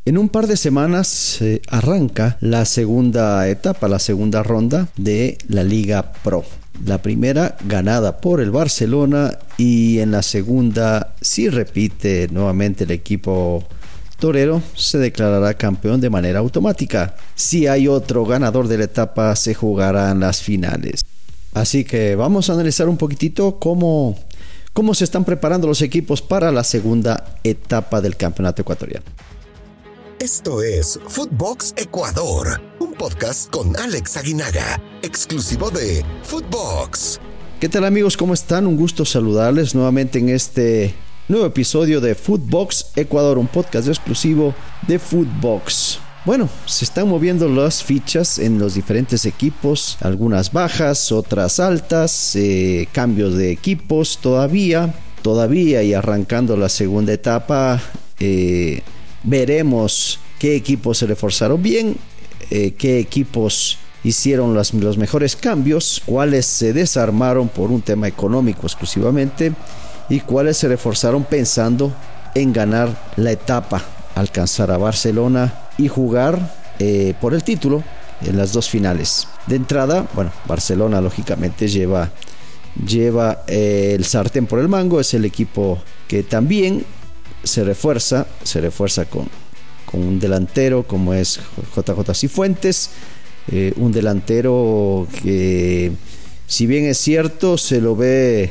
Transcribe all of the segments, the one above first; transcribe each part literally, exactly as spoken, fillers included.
En un par de semanas eh, arranca la segunda etapa, la segunda ronda de la Liga Pro. La primera ganada por el Barcelona y en la segunda, si repite nuevamente el equipo torero, se declarará campeón de manera automática. Si hay otro ganador de la etapa, se jugarán las finales. Así que vamos a analizar un poquitito cómo, cómo se están preparando los equipos para la segunda etapa del campeonato ecuatoriano. Esto es Footbox Ecuador, un podcast con Alex Aguinaga, exclusivo de Footbox. ¿Qué tal, amigos? ¿Cómo están? Un gusto saludarles nuevamente en este nuevo episodio de Footbox Ecuador, un podcast exclusivo de Footbox. Bueno, se están moviendo las fichas en los diferentes equipos, algunas bajas, otras altas, eh, cambios de equipos todavía, todavía y arrancando la segunda etapa. Eh, Veremos qué equipos se reforzaron bien, eh, qué equipos hicieron los, los mejores cambios, cuáles se desarmaron por un tema económico exclusivamente y cuáles se reforzaron pensando en ganar la etapa, alcanzar a Barcelona y jugar eh, por el título en las dos finales. De entrada, bueno, Barcelona lógicamente lleva, lleva eh, el sartén por el mango, es el equipo que también se refuerza, se refuerza con, con un delantero como es J J Cifuentes, eh, un delantero que, si bien es cierto, se lo ve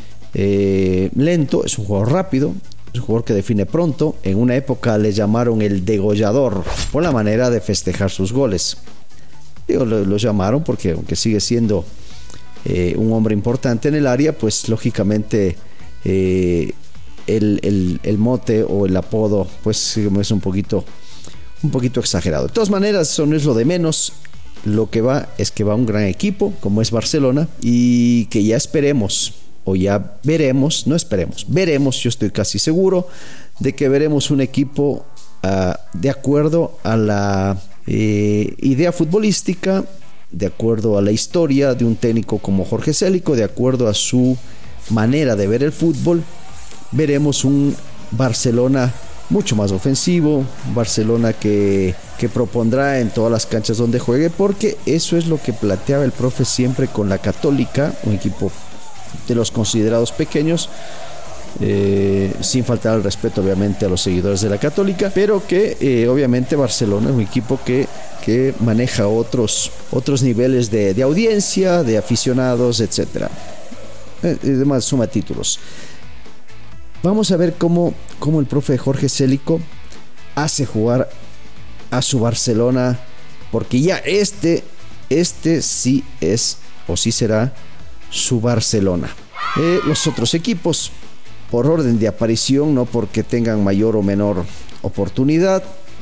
eh, lento, es un jugador rápido, es un jugador que define pronto. En una época le llamaron el degollador por la manera de festejar sus goles. Digo, lo, lo llamaron porque aunque sigue siendo eh, un hombre importante en el área, pues lógicamente eh, El, el, el mote o el apodo pues es un poquito un poquito exagerado. De todas maneras, eso no es lo de menos. Lo que va es que va un gran equipo como es Barcelona y que ya esperemos o ya veremos, no esperemos, veremos, yo estoy casi seguro de que veremos un equipo uh, de acuerdo a la eh, idea futbolística, de acuerdo a la historia de un técnico como Jorge Célico, de acuerdo a su manera de ver el fútbol. Veremos un Barcelona mucho más ofensivo, un Barcelona que, que propondrá en todas las canchas donde juegue, porque eso es lo que planteaba el profe siempre con la Católica, un equipo de los considerados pequeños, eh, sin faltar al respeto obviamente a los seguidores de la Católica, pero que eh, obviamente Barcelona es un equipo que, que maneja otros, otros niveles de, de audiencia, de aficionados, etcétera. Eh, además suma títulos. Vamos a ver cómo, cómo el profe Jorge Célico hace jugar a su Barcelona, porque ya este, este sí es o sí será su Barcelona. Eh, los otros equipos, por orden de aparición, no porque tengan mayor o menor oportunidad,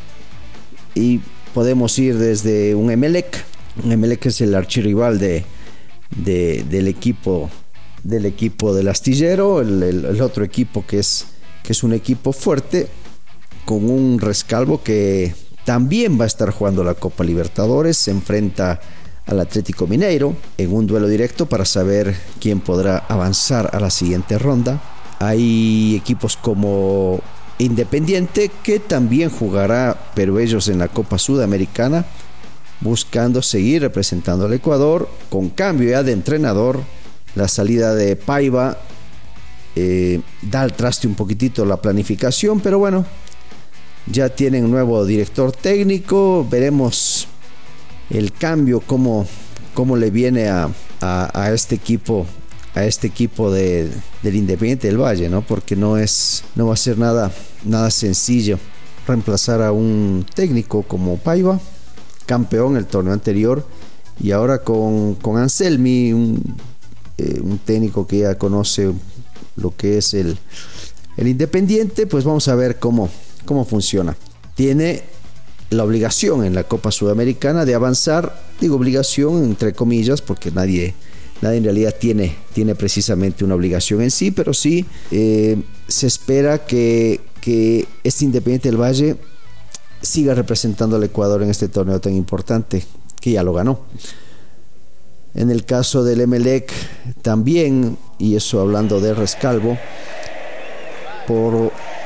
y podemos ir desde un Emelec. Un Emelec es el archirrival de, de, del equipo del equipo del Astillero, el, el, el otro equipo que es, que es un equipo fuerte, con un rescalvo que también va a estar jugando la Copa Libertadores. Se enfrenta al Atlético Mineiro en un duelo directo para saber quién podrá avanzar a la siguiente ronda. Hay equipos como Independiente, que también jugará, pero ellos en la Copa Sudamericana, buscando seguir representando al Ecuador, con cambio ya de entrenador. La salida de Paiva eh, da al traste un poquitito la planificación, pero bueno, ya tienen nuevo director técnico. Veremos el cambio, cómo, cómo le viene a, a, a este equipo, a este equipo de, del Independiente del Valle, ¿no? Porque no es, no va a ser nada, nada sencillo reemplazar a un técnico como Paiva, campeón el torneo anterior, y ahora con, con Anselmi, un Eh, un técnico que ya conoce lo que es el, el Independiente. Pues vamos a ver cómo, cómo funciona. Tiene la obligación en la Copa Sudamericana de avanzar, digo obligación entre comillas, porque nadie, nadie en realidad tiene, tiene precisamente una obligación en sí, pero sí eh, se espera que, que este Independiente del Valle siga representando al Ecuador en este torneo tan importante, que ya lo ganó. En el caso del Emelec también, y eso hablando de rescalvo, por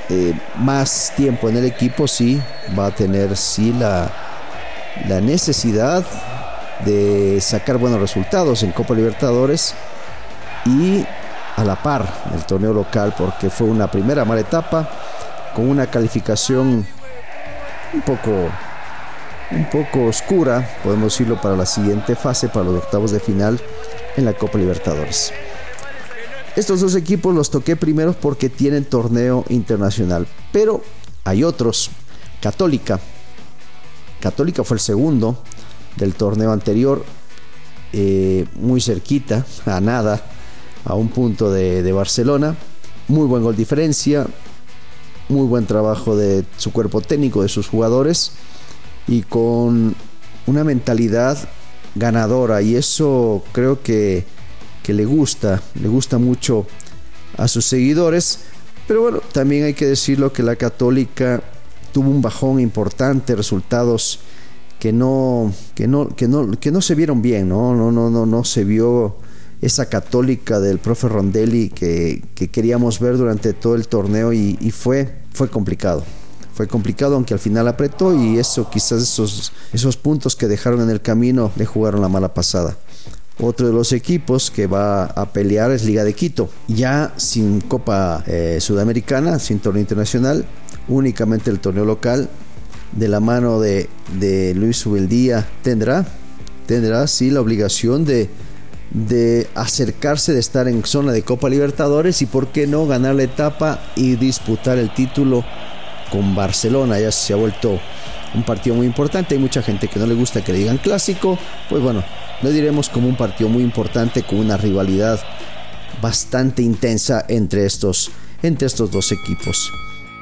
eh, más tiempo en el equipo, sí va a tener sí la, la necesidad de sacar buenos resultados en Copa Libertadores y a la par del torneo local, porque fue una primera mala etapa con una calificación un poco un poco oscura, podemos decirlo, para la siguiente fase, para los octavos de final en la Copa Libertadores. Estos dos equipos los toqué primeros porque tienen torneo internacional, pero hay otros. Católica Católica fue el segundo del torneo anterior, eh, muy cerquita, a nada, a un punto de, de Barcelona. Muy buen gol diferencia, muy buen trabajo de su cuerpo técnico, de sus jugadores, y con una mentalidad ganadora, y eso creo que, que le gusta, le gusta mucho a sus seguidores. Pero bueno, también hay que decirlo que la Católica tuvo un bajón importante, resultados que no, que no, que no, que no se vieron bien, ¿no? No, no, no, no se vio esa Católica del profe Rondelli que, que queríamos ver durante todo el torneo, y, y fue, fue complicado. Fue complicado, aunque al final apretó, y eso, quizás esos, esos puntos que dejaron en el camino le jugaron la mala pasada. Otro de los equipos que va a pelear es Liga de Quito, ya sin Copa eh, Sudamericana, sin torneo internacional, únicamente el torneo local, de la mano de, de Luis Ubeldía. Tendrá, tendrá sí la obligación de, de acercarse, de estar en zona de Copa Libertadores, y por qué no ganar la etapa y disputar el título con Barcelona. Ya se ha vuelto un partido muy importante. Hay mucha gente que no le gusta que le digan clásico, pues bueno, lo diremos como un partido muy importante, con una rivalidad bastante intensa entre estos, entre estos dos equipos.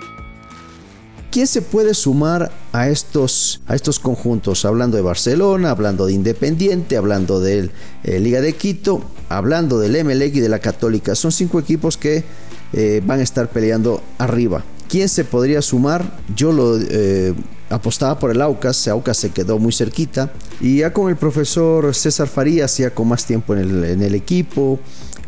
¿Quién se puede sumar a estos, a estos conjuntos? Hablando de Barcelona, hablando de Independiente, hablando de eh, Liga de Quito, hablando del Emelec y de la Católica. Son cinco equipos que eh, van a estar peleando arriba. ¿Quién se podría sumar? Yo lo eh, apostaba por el Aucas. Aucas se quedó muy cerquita, y ya con el profesor César Farías, ya con más tiempo en el, en el equipo,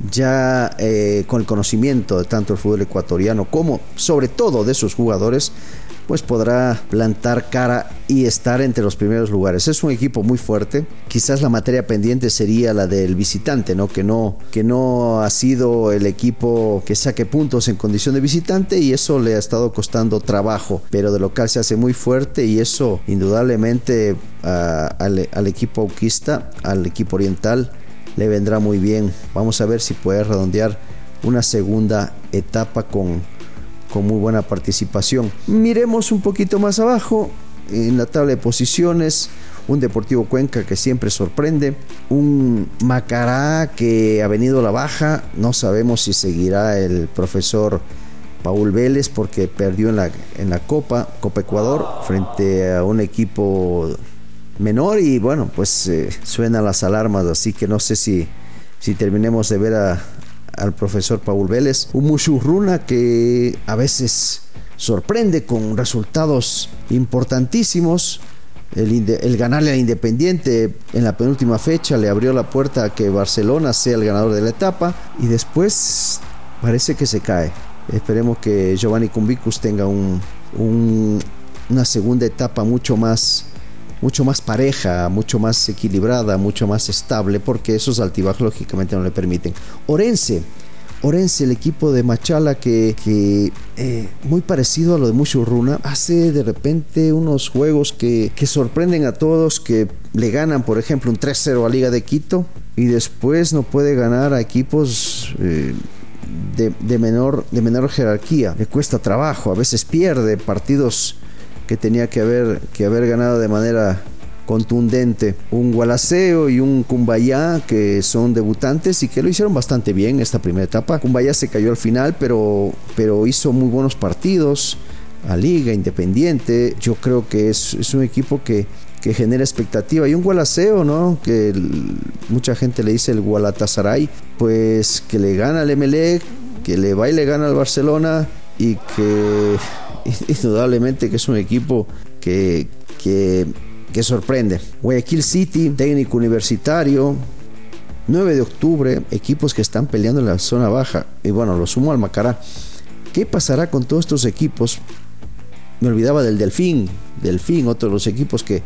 ya eh, con el conocimiento de tanto el fútbol ecuatoriano como sobre todo de sus jugadores, pues podrá plantar cara y estar entre los primeros lugares. Es un equipo muy fuerte. Quizás la materia pendiente sería la del visitante, ¿no? Que no, que no ha sido el equipo que saque puntos en condición de visitante, y eso le ha estado costando trabajo, pero de local se hace muy fuerte, y eso indudablemente uh, al, al equipo auquista, al equipo oriental, le vendrá muy bien. Vamos a ver si puede redondear una segunda etapa con con muy buena participación. Miremos un poquito más abajo en la tabla de posiciones. Un Deportivo Cuenca que siempre sorprende, un Macará que ha venido a la baja. No sabemos si seguirá el profesor Paul Vélez, porque perdió en la, en la Copa Copa Ecuador frente a un equipo menor, y bueno, pues eh, suenan las alarmas, así que no sé si, si terminemos de ver a al profesor Paul Vélez. Un Mushurruna que a veces sorprende con resultados importantísimos. El, el ganarle al Independiente en la penúltima fecha le abrió la puerta a que Barcelona sea el ganador de la etapa, y después parece que se cae. Esperemos que Giovanni Cumbicus tenga un, un, una segunda etapa mucho más mucho más pareja, mucho más equilibrada, mucho más estable, porque esos altibajos lógicamente no le permiten. Orense, Orense, el equipo de Machala, que, que eh, muy parecido a lo de Mushurruna, hace de repente unos juegos que, que sorprenden a todos, que le ganan, por ejemplo, un tres cero a Liga de Quito, y después no puede ganar a equipos eh, de, de, menor, de menor jerarquía. Le cuesta trabajo, a veces pierde partidos que tenía que haber, que haber ganado de manera contundente. Un Gualaceo y un Cumbayá, que son debutantes y que lo hicieron bastante bien esta primera etapa. Cumbayá se cayó al final, pero, pero hizo muy buenos partidos. A Liga, Independiente, yo creo que es, es un equipo que, que genera expectativa. Y un Gualaceo, ¿no? Que el, mucha gente le dice el Gualatasaray, pues que le gana al Emelec, que le va y le gana al Barcelona, y que indudablemente que es un equipo que, que, que sorprende. Guayaquil City, técnico universitario, nueve de octubre, equipos que están peleando en la zona baja, y bueno, lo sumo al Macará. ¿Qué pasará con todos estos equipos? Me olvidaba del Delfín, Delfín, otro de los equipos que,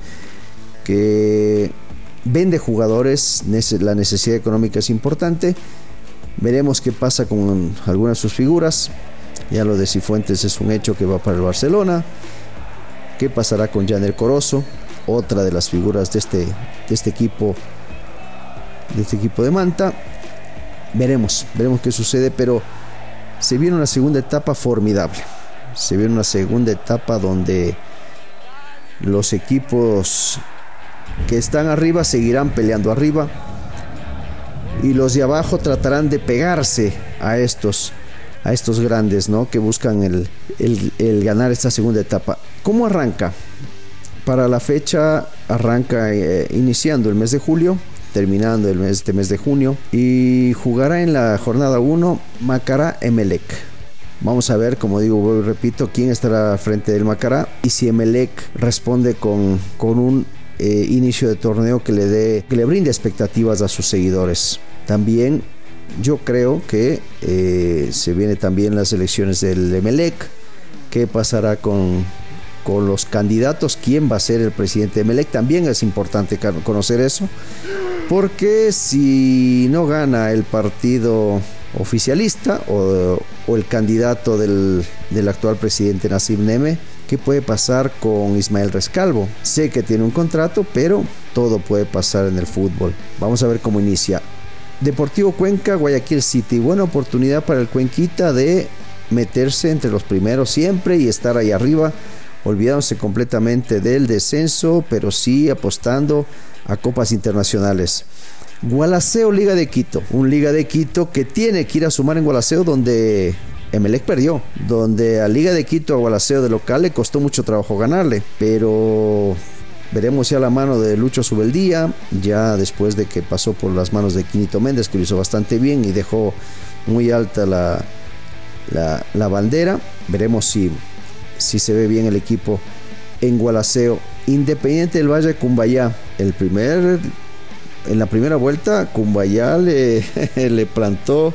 que vende jugadores, la necesidad económica es importante. Veremos qué pasa con algunas de sus figuras. Ya lo de Cifuentes es un hecho que va para el Barcelona. ¿Qué pasará con Janer Corozo? Otra de las figuras de este, de este equipo de este equipo de Manta. Veremos, veremos qué sucede, pero se viene una segunda etapa formidable. Se viene una segunda etapa donde los equipos que están arriba seguirán peleando arriba y los de abajo tratarán de pegarse a estos a estos grandes, ¿no? Que buscan el, el, el ganar esta segunda etapa. ¿Cómo arranca? Para la fecha arranca eh, iniciando el mes de julio, terminando el mes, este mes de junio, y jugará en la jornada uno Macará Emelec. Vamos a ver, como digo, voy, repito, quién estará frente del Macará y si Emelec responde con, con un eh, inicio de torneo que le dé, que le brinde expectativas a sus seguidores. También yo creo que eh, se vienen también las elecciones del Emelec. ¿Qué pasará con, con los candidatos? ¿Quién va a ser el presidente de Emelec? También es importante conocer eso, porque si no gana el partido oficialista o, o el candidato del, del actual presidente Nassim Neme, ¿qué puede pasar con Ismael Rescalvo? Sé que tiene un contrato, pero todo puede pasar en el fútbol. Vamos a ver cómo inicia. Deportivo Cuenca, Guayaquil City. Buena oportunidad para el Cuenquita de meterse entre los primeros siempre y estar ahí arriba, olvidándose completamente del descenso, pero sí apostando a copas internacionales. Gualaceo, Liga de Quito. Un Liga de Quito que tiene que ir a sumar en Gualaceo, donde Emelec perdió, donde a Liga de Quito, a Gualaceo de local, le costó mucho trabajo ganarle, pero veremos ya la mano de Lucho Subeldía, ya después de que pasó por las manos de Quinito Méndez, que lo hizo bastante bien y dejó muy alta la, la, la bandera. Veremos si, si se ve bien el equipo en Gualaceo. Independiente del Valle, Cumbayá. El primer, en la primera vuelta, Cumbayá le, le plantó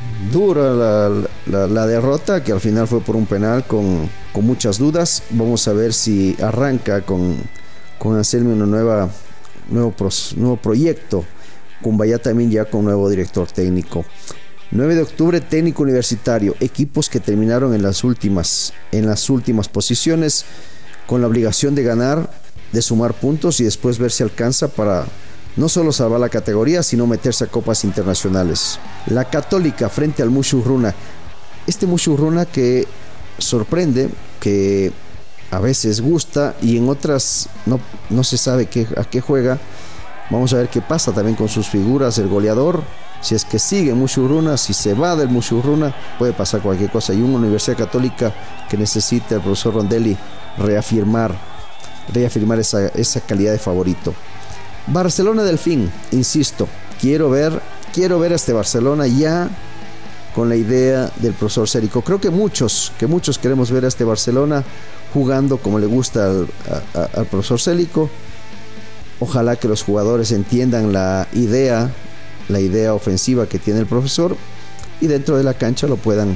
dura la, la, la derrota, que al final fue por un penal con, con muchas dudas. Vamos a ver si arranca con con Anselmi una nueva nuevo, nuevo proyecto. Cumbayá también ya con nuevo director técnico. nueve de octubre, Técnico Universitario. Equipos que terminaron en las últimas en las últimas posiciones, con la obligación de ganar, de sumar puntos y después ver si alcanza para no solo salvar la categoría, sino meterse a copas internacionales. La Católica frente al Mushurruna. Este Mushurruna que sorprende, que a veces gusta y en otras no, no se sabe qué, a qué juega. Vamos a ver qué pasa también con sus figuras, el goleador. Si es que sigue Mushurruna, si se va del Mushurruna, puede pasar cualquier cosa. Y una Universidad Católica que necesita el profesor Rondelli reafirmar, reafirmar esa, esa calidad de favorito. Barcelona Delfín, insisto, quiero ver, quiero ver a este Barcelona ya con la idea del profesor Cérico. Creo que muchos, que muchos queremos ver a este Barcelona jugando como le gusta al, a, a, al profesor Cérico. Ojalá que los jugadores entiendan la idea, la idea ofensiva que tiene el profesor y dentro de la cancha lo puedan,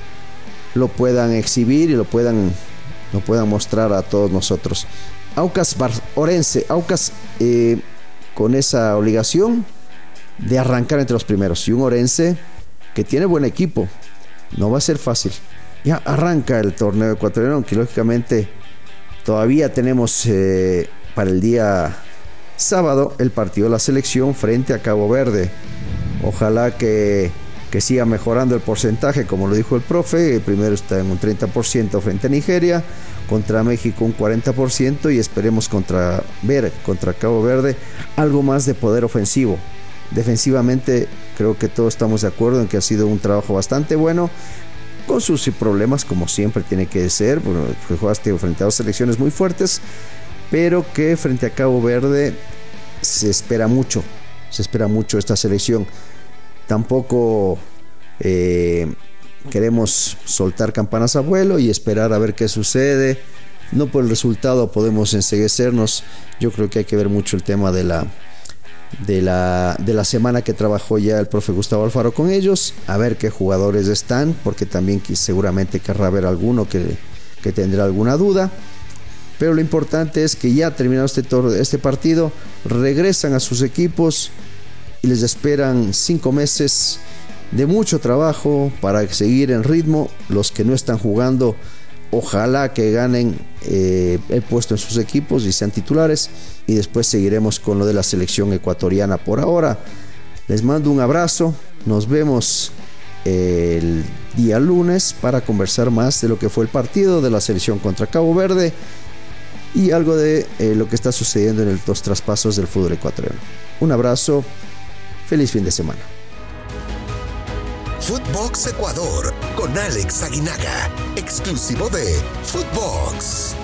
lo puedan exhibir y lo puedan, lo puedan mostrar a todos nosotros. Aucas Bar- Orense, Aucas eh, con esa obligación de arrancar entre los primeros, y un Orense que tiene buen equipo. No va a ser fácil. Ya arranca el torneo ecuatoriano, aunque lógicamente todavía tenemos eh, para el día sábado el partido de la selección frente a Cabo Verde. Ojalá que, que siga mejorando el porcentaje, como lo dijo el profe. El primero está en un treinta por ciento frente a Nigeria, contra México un cuarenta por ciento, y esperemos contra, ver contra Cabo Verde algo más de poder ofensivo. Defensivamente creo que todos estamos de acuerdo en que ha sido un trabajo bastante bueno, con sus problemas como siempre tiene que ser, bueno, jugaste frente a dos selecciones muy fuertes, pero que frente a Cabo Verde se espera mucho, se espera mucho esta selección. Tampoco eh, queremos soltar campanas a vuelo y esperar a ver qué sucede. No por el resultado podemos enceguecernos. Yo creo que hay que ver mucho el tema de la de la, de la semana que trabajó ya el profe Gustavo Alfaro con ellos, a ver qué jugadores están, porque también seguramente querrá haber alguno que, que tendrá alguna duda. Pero lo importante es que ya terminado este, este partido, regresan a sus equipos y les esperan cinco meses de mucho trabajo para seguir en ritmo. Los que no están jugando, ojalá que ganen eh, el puesto en sus equipos y sean titulares, y después seguiremos con lo de la selección ecuatoriana. Por ahora les mando un abrazo, nos vemos el día lunes para conversar más de lo que fue el partido de la selección contra Cabo Verde y algo de eh, lo que está sucediendo en el, los traspasos del fútbol ecuatoriano. Un abrazo, feliz fin de semana. Footbox Ecuador con Alex Aguinaga, exclusivo de Footbox.